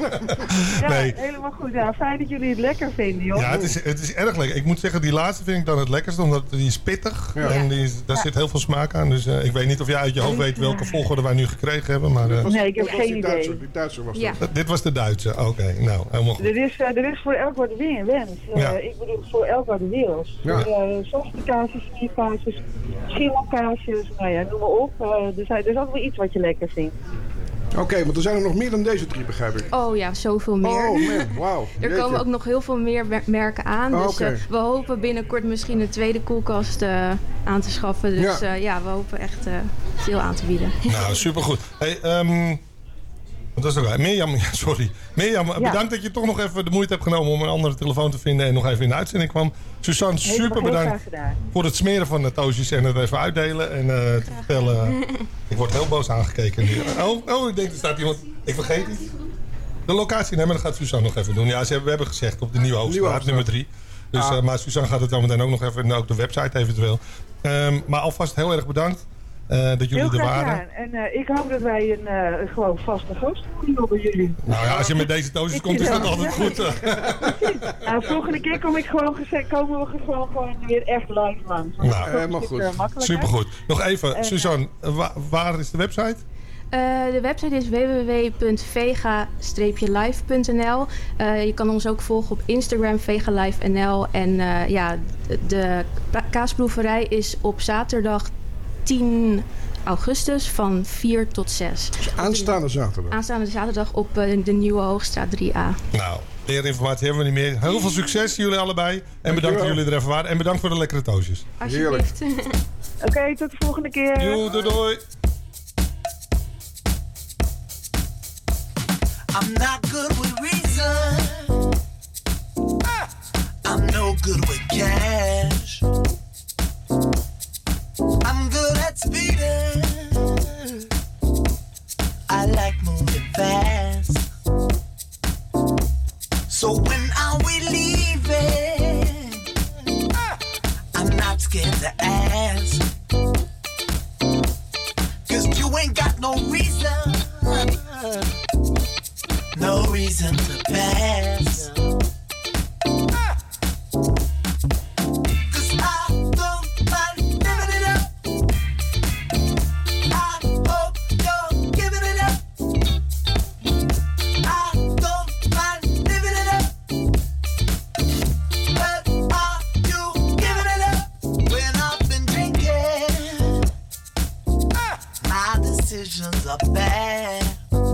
ja, nee. helemaal goed. Ja, fijn dat jullie het lekker vinden, joh. Ja, het is, het is erg lekker. Ik moet zeggen, die laatste vind ik dan het lekkerste, omdat die is pittig. Ja. En die is, daar ja. zit heel veel smaak aan. Dus uh, ik weet niet of jij uit je hoofd weet welke volgorde wij nu gekregen hebben. Maar, uh, nee, ik heb geen idee. Duitser, die Duitser was ja. Dit was de Duitse, oké. Okay, nou, helemaal goed. Er is, uh, er is voor elk wat de wens. Uh, ja. Ik bedoel, voor elk wat de wil. Ja. Uh, Softe kaasjes, smeerkaasjes, schimmelkaasjes, nou ja, noem maar op. Uh, er, zijn, er is ook wel iets wat je lekker vindt. Oké, okay, want er zijn er nog meer dan deze drie, begrijp ik. Oh ja, zoveel meer. Oh man, wauw. Er komen ook nog heel veel meer merken aan. Oh, dus okay. uh, we hopen binnenkort misschien een tweede koelkast uh, aan te schaffen. Dus ja, uh, ja we hopen echt uh, veel aan te bieden. Nou, supergoed. Hey, um, wat was er? Mirjam, sorry. Mirjam, ja. bedankt dat je toch nog even de moeite hebt genomen om een andere telefoon te vinden en nog even in de uitzending kwam. Suzanne, super bedankt voor het smeren van de toastjes en het even uitdelen en uh, te vertellen. Ik word heel boos aangekeken nu. Oh, oh, ik denk er staat iemand. Ik vergeet iets. De locatie nemen, dat gaat Suzanne nog even doen. Ja, ze hebben, we hebben gezegd op de Nieuwe Hoogstraat, nummer drie. Dus, ah. uh, maar Suzanne gaat het dan meteen ook nog even, en ook de website eventueel. Um, maar alvast heel erg bedankt. Uh, dat jullie Heel er waren. Ja. En uh, ik hoop dat wij een uh, gewoon vaste gast worden bij jullie. Nou ja, als je met deze dosis komt, is dat altijd goed. Nou, volgende keer kom ik gewoon gezegd, komen we gewoon, gewoon weer echt live langs. Nou, helemaal goed. Uh, Supergoed. Nog even, en, Suzanne, wa- waar is de website? Uh, de website is w w w punt vega live punt n l. Uh, je kan ons ook volgen op Instagram, vegalive punt n l. En uh, ja, de kaasproeverij is op zaterdag tien augustus van vier tot zes. Dus aanstaande zaterdag? Aanstaande zaterdag op uh, de Nieuwe Hoogstraat drie A. Nou, meer informatie hebben we niet meer. Heel veel succes jullie allebei. En bedankt dat jullie er even waren. En bedankt voor de lekkere toosjes. Alsjeblieft. Oké, okay, tot de volgende keer. Jo, doei doei. I'm not good with reason. I'm no good with cash. I'm good at speeding. I like moving fast. So when are we leaving? I'm not scared to ask. 'Cause you ain't got no reason. No reason to pass. Cause I don't mind living it up. I hope you're giving it up. I don't mind living it up. But are you giving it up? When I've been drinking, my decisions are bad.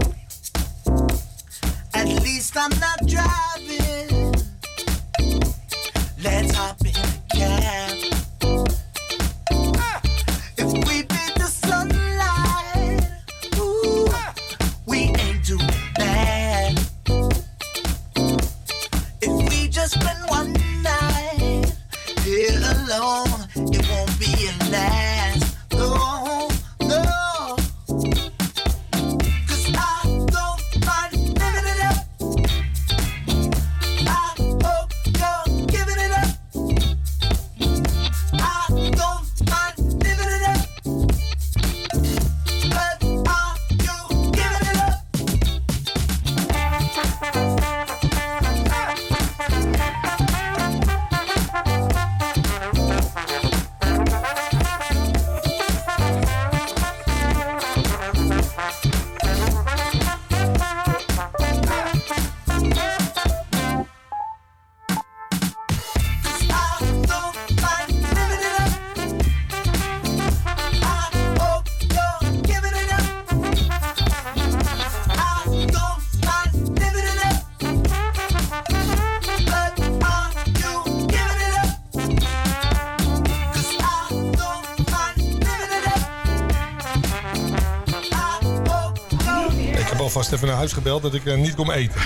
At least I'm not driving. Let's hop in a cab. If we beat the sunlight, ooh, we ain't doing bad. If we just spend one night here alone, it won't be a last. No, no. Vast even naar huis gebeld dat ik uh, niet kon eten.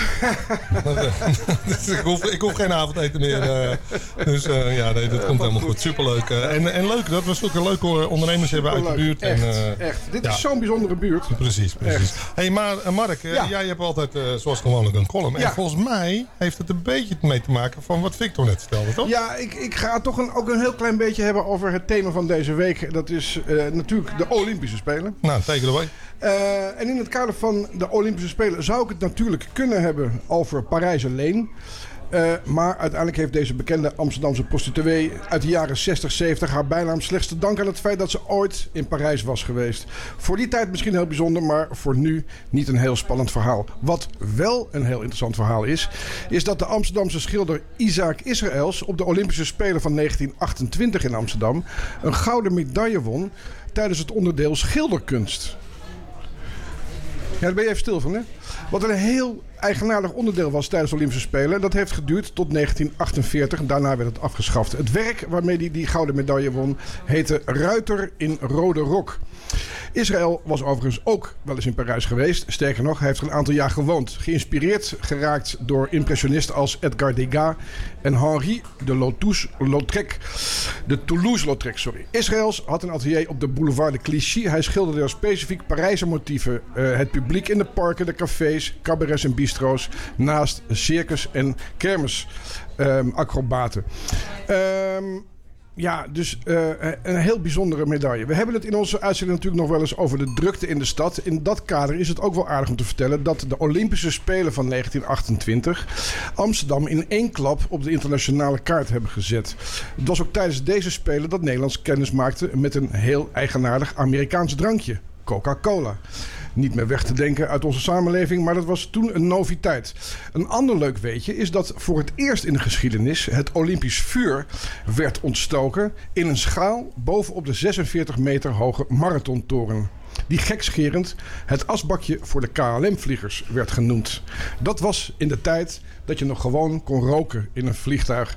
dus ik, hoef, ik hoef geen avondeten meer. Uh, dus uh, ja, nee, dat komt helemaal goed. Superleuk. Uh, en, en leuk dat we zulke leuke ondernemers hebben uit de buurt. Echt, en, uh, echt. Dit ja. is zo'n bijzondere buurt. Precies, precies. Hé, hey, maar uh, Mark, uh, ja. jij hebt altijd uh, zoals gewoonlijk een column. Ja. En volgens mij heeft het een beetje mee te maken van wat Victor net vertelde, toch? Ja, ik, ik ga toch een, ook een heel klein beetje hebben over het thema van deze week. Dat is uh, natuurlijk de Olympische Spelen. Nou, take it away. Uh, en in het kader van de Olympische Spelen zou ik het natuurlijk kunnen hebben over Parijs alleen. Uh, maar uiteindelijk heeft deze bekende Amsterdamse prostituee uit de jaren zestig, zeventig haar bijnaam slechts te danken aan het feit dat ze ooit in Parijs was geweest. Voor die tijd misschien heel bijzonder, maar voor nu niet een heel spannend verhaal. Wat wel een heel interessant verhaal is, is dat de Amsterdamse schilder Isaac Israëls op de Olympische Spelen van negentien achtentwintig in Amsterdam een gouden medaille won tijdens het onderdeel schilderkunst. Ja, daar ben je even stil van, hè? Wat een heel eigenaardig onderdeel was tijdens de Olympische Spelen. Dat heeft geduurd tot negentien achtenveertig. En daarna werd het afgeschaft. Het werk waarmee hij die gouden medaille won heette Ruiter in rode rok. Israël was overigens ook wel eens in Parijs geweest. Sterker nog, hij heeft er een aantal jaar gewoond. Geïnspireerd geraakt door impressionisten als Edgar Degas en Henri de Lautrec. De Toulouse-Lautrec, sorry. Israëls had een atelier op de boulevard de Clichy. Hij schilderde specifiek Parijse motieven. Uh, het publiek in de parken, de cafés, cabarets en bistro's. Naast circus en kermisacrobaten. Um, ja, dus uh, een heel bijzondere medaille. We hebben het in onze uitzending natuurlijk nog wel eens over de drukte in de stad. In dat kader is het ook wel aardig om te vertellen dat de Olympische Spelen van negentien achtentwintig Amsterdam in één klap op de internationale kaart hebben gezet. Het was ook tijdens deze Spelen dat Nederland kennis maakte met een heel eigenaardig Amerikaans drankje. Coca-Cola. Niet meer weg te denken uit onze samenleving, maar dat was toen een noviteit. Een ander leuk weetje is dat voor het eerst in de geschiedenis het Olympisch vuur werd ontstoken in een schaal bovenop de zesenveertig meter hoge marathontoren. Die gekscherend het asbakje voor de K L M-vliegers werd genoemd. Dat was in de tijd dat je nog gewoon kon roken in een vliegtuig.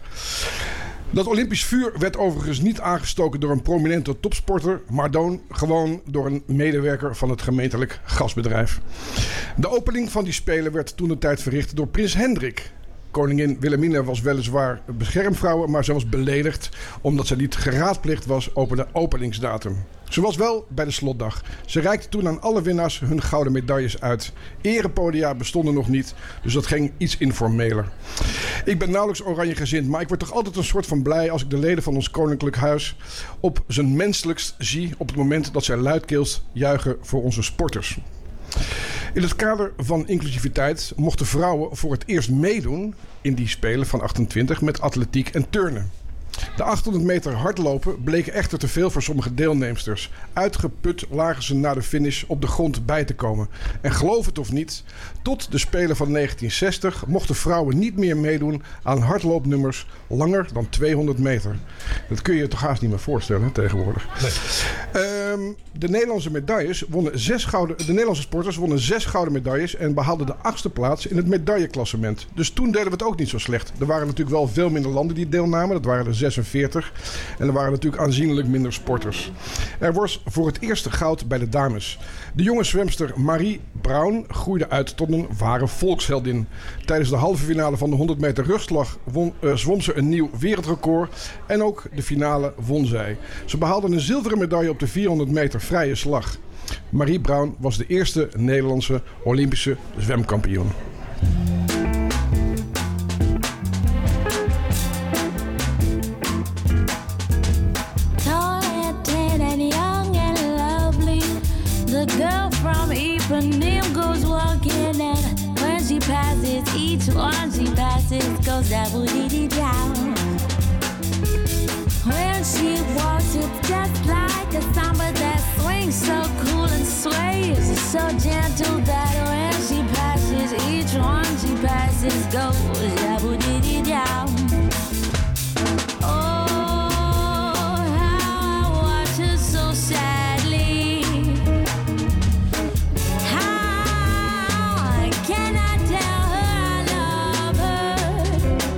Dat Olympisch vuur werd overigens niet aangestoken door een prominente topsporter, maar dan gewoon door een medewerker van het gemeentelijk gasbedrijf. De opening van die Spelen werd toen de tijd verricht door prins Hendrik. Koningin Wilhelmina was weliswaar beschermvrouw, maar ze was beledigd omdat ze niet geraadplicht was over de openingsdatum. Ze was wel bij de slotdag. Ze reikte toen aan alle winnaars hun gouden medailles uit. Erepodia bestonden nog niet, dus dat ging iets informeler. Ik ben nauwelijks oranjegezind, maar ik word toch altijd een soort van blij als ik de leden van ons koninklijk huis op zijn menselijkst zie op het moment dat zij luidkeels juichen voor onze sporters. In het kader van inclusiviteit mochten vrouwen voor het eerst meedoen in die Spelen van achtentwintig met atletiek en turnen. De achthonderd meter hardlopen bleken echter te veel voor sommige deelnemsters. Uitgeput lagen ze na de finish op de grond bij te komen. En geloof het of niet, tot de Spelen van negentien zestig mochten vrouwen niet meer meedoen aan hardloopnummers langer dan tweehonderd meter. Dat kun je je toch haast niet meer voorstellen tegenwoordig. Nee. Um, de Nederlandse medailles wonnen zes gouden, de Nederlandse sporters wonnen zes gouden medailles en behaalden de achtste plaats in het medailleklassement. Dus toen deden we het ook niet zo slecht. Er waren natuurlijk wel veel minder landen die deelnamen. Dat waren er zesenveertig. En er waren natuurlijk aanzienlijk minder sporters. Er was voor het eerste goud bij de dames. De jonge zwemster Marie Brown groeide uit tot een ware volksheldin. Tijdens de halve finale van de honderd meter rugslag won, uh, zwom ze een nieuw wereldrecord. En ook de finale won zij. Ze behaalde een zilveren medaille op de vierhonderd meter vrije slag. Marie Brown was de eerste Nederlandse Olympische zwemkampioen. Passes, each one she passes goes down. When she walks, it's just like a samba that swings so cool and sways so gentle that when she passes, each one she passes goes down. Oh, how I watch her so sadly. How can I tell her I love her?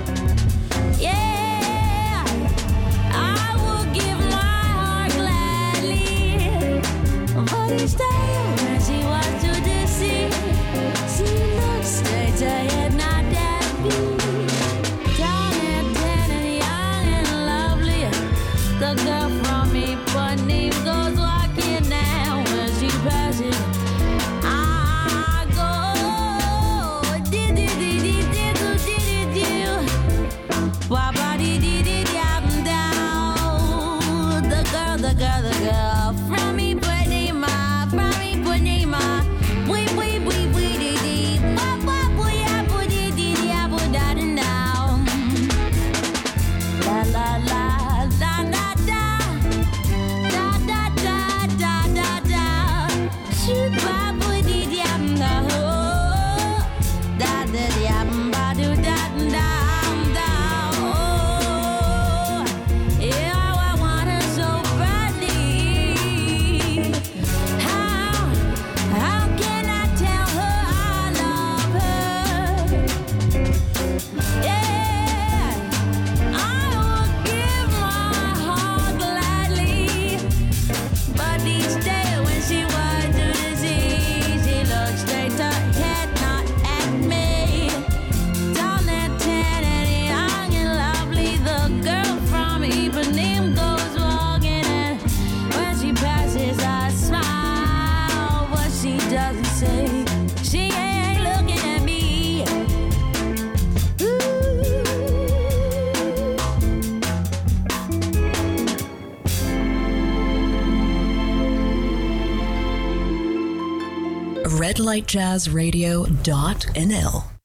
Yeah, I will give my heart gladly. But each day when she wants to deceive, she looks straight ahead, not that big. Tall and tan and young and lovely, the girl from Ipanema goes walking down when she passes. I go dee dee dee dee dee doo dee dee doo, wah bah dee dee dee dee down. The girl, the girl, the girl from Ipanema, from Ipanema. red light jazz radio dot n l.